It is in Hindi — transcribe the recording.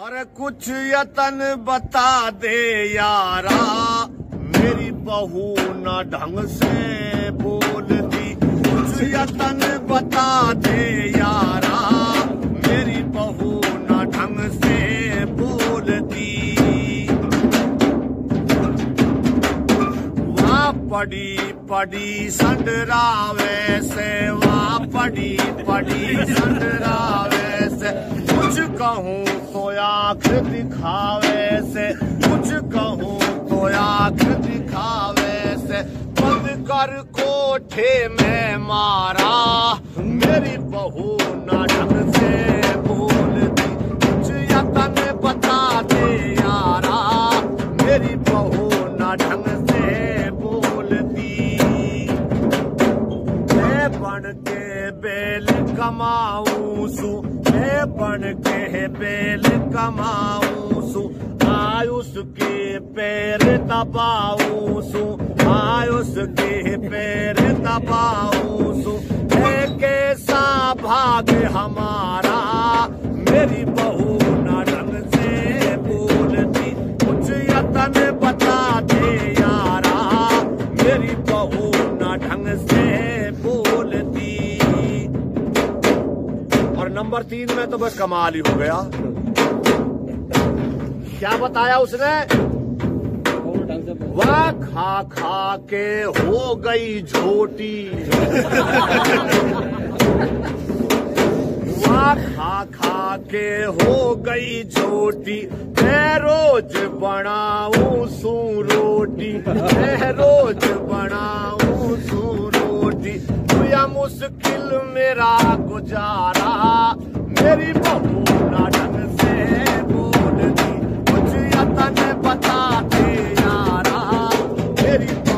अरे कुछ यतन बता दे यारा, मेरी बहू न ढंग से बोलती। कुछ यतन बता दे यारा, मेरी बहू न ढंग से बोलती। वाह पड़ी पड़ी संडरावे से, वाह पड़ी पड़ी संडरावे से। कुछ कहूँ तो आँख दिखावे से, कुछ कहूँ तो आँख दिखावे से। बंद कर कोठे में मारा, मेरी बहू ना ढंग से बोलती। कुछ यतन बता दे यारा, मेरी बहू ना ढंग से बोलती। मैं बन के बेल कमाऊं सू, मैं बन के बेल कमाऊं सू। आयुष के पैर दबाऊं सू, आयुष के पैर दबाऊं सू। कैसा भाग्य हमारा, मेरी बहू ना ढंग से बोलती। कुछ यतन बता दे यारा, मेरी बहू ना ढंग से बोलती। और नंबर 3 में तो बस कमाल ही हो गया। क्या बताया उसने? वाह खा खा के हो गई झोटी, वाह खा खा के हो गई झोटी। मैं रोज बनाऊं सू रोटी, मैं रोज बनाऊं सू रोटी। या मुश्किल मेरा गुजारा, मेरी बहू ना ढंग से बोलती। कुछ यतन बता दे यारा, मेरी